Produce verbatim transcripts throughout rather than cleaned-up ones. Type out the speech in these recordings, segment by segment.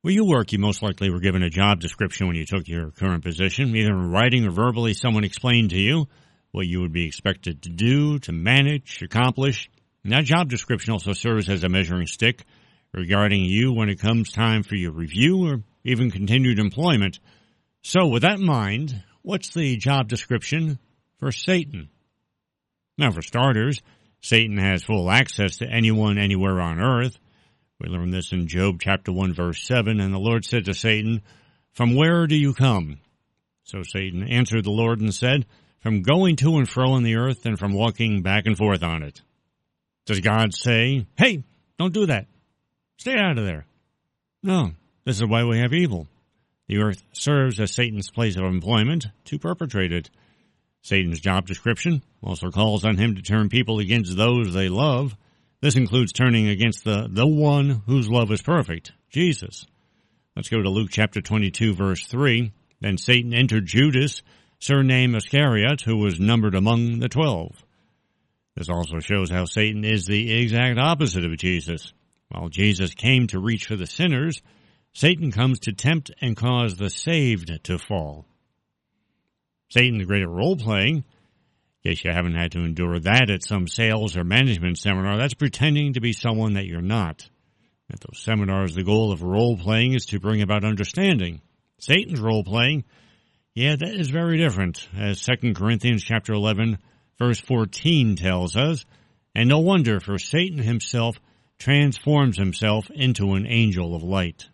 Where you work, you most likely were given a job description when you took your current position. Either in writing or verbally, someone explained to you what you would be expected to do, to manage, accomplish. And that job description also serves as a measuring stick regarding you when it comes time for your review or even continued employment. So with that in mind, what's the job description for Satan? Now, for starters, Satan has full access to anyone, anywhere on earth. We learn this in Job chapter one, verse seven, and the Lord said to Satan, "From where do you come?" So Satan answered the Lord and said, "From going to and fro on the earth and from walking back and forth on it." Does God say, "Hey, don't do that. Stay out of there"? No, this is why we have evil. The earth serves as Satan's place of employment to perpetrate it. Satan's job description also calls on him to turn people against those they love. This includes turning against the, the one whose love is perfect, Jesus. Let's go to Luke chapter twenty-two, verse three. Then Satan entered Judas, surnamed Iscariot, who was numbered among the twelve. This also shows how Satan is the exact opposite of Jesus. While Jesus came to reach for the sinners, Satan comes to tempt and cause the saved to fall. Satan's great at role-playing. In case you haven't had to endure that at some sales or management seminar, that's pretending to be someone that you're not. At those seminars, the goal of role-playing is to bring about understanding. Satan's role-playing, yeah, that is very different, as Second Corinthians chapter eleven, verse fourteen tells us, and no wonder, for Satan himself transforms himself into an angel of light.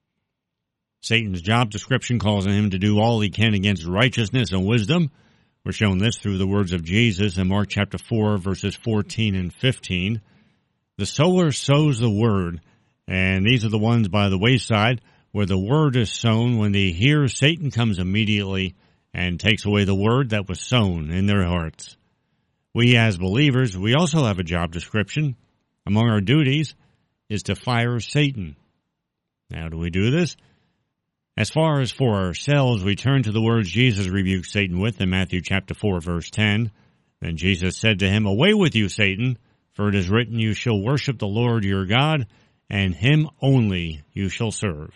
Satan's job description calls on him to do all he can against righteousness and wisdom. We're shown this through the words of Jesus in Mark chapter four, verses fourteen and fifteen. The sower sows the word, and these are the ones by the wayside where the word is sown. When they hear, Satan comes immediately and takes away the word that was sown in their hearts. We as believers, we also have a job description. Among our duties is to fire Satan. How do we do this? As far as for ourselves, we turn to the words Jesus rebuked Satan with in Matthew chapter four, verse ten. Then Jesus said to him, "Away with you, Satan, for it is written, you shall worship the Lord your God, and him only you shall serve."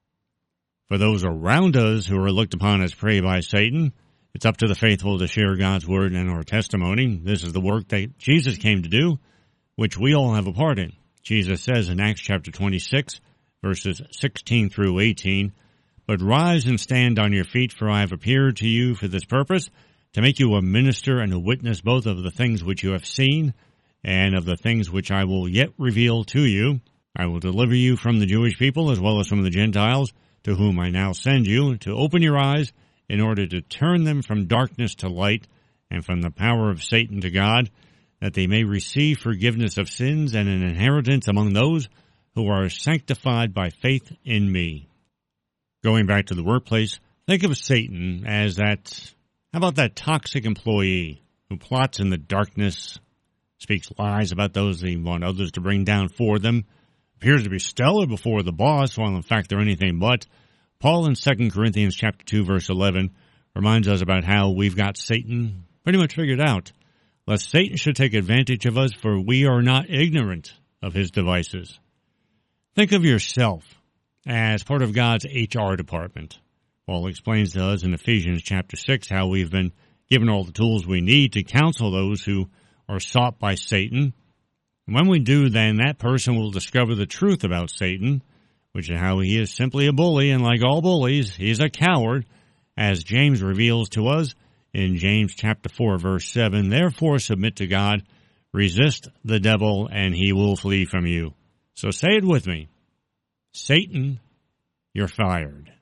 For those around us who are looked upon as prey by Satan, it's up to the faithful to share God's word and our testimony. This is the work that Jesus came to do, which we all have a part in. Jesus says in Acts chapter twenty-six, verses sixteen through eighteen, "But rise and stand on your feet, for I have appeared to you for this purpose, to make you a minister and a witness both of the things which you have seen and of the things which I will yet reveal to you. I will deliver you from the Jewish people as well as from the Gentiles, to whom I now send you, to open your eyes in order to turn them from darkness to light and from the power of Satan to God, that they may receive forgiveness of sins and an inheritance among those who are sanctified by faith in me." Going back to the workplace, think of Satan as that, how about that toxic employee who plots in the darkness, speaks lies about those they want others to bring down for them, appears to be stellar before the boss, while in fact they're anything but. Paul in Second Corinthians chapter two, verse eleven reminds us about how we've got Satan pretty much figured out. Lest Satan should take advantage of us, for we are not ignorant of his devices. Think of yourself as part of God's H R department. Paul explains to us in Ephesians chapter six how we've been given all the tools we need to counsel those who are sought by Satan. And when we do, then that person will discover the truth about Satan, which is how he is simply a bully, and like all bullies, he's a coward, as James reveals to us in James chapter four, verse seven. "Therefore submit to God, resist the devil, and he will flee from you." So say it with me. Satan, you're fired.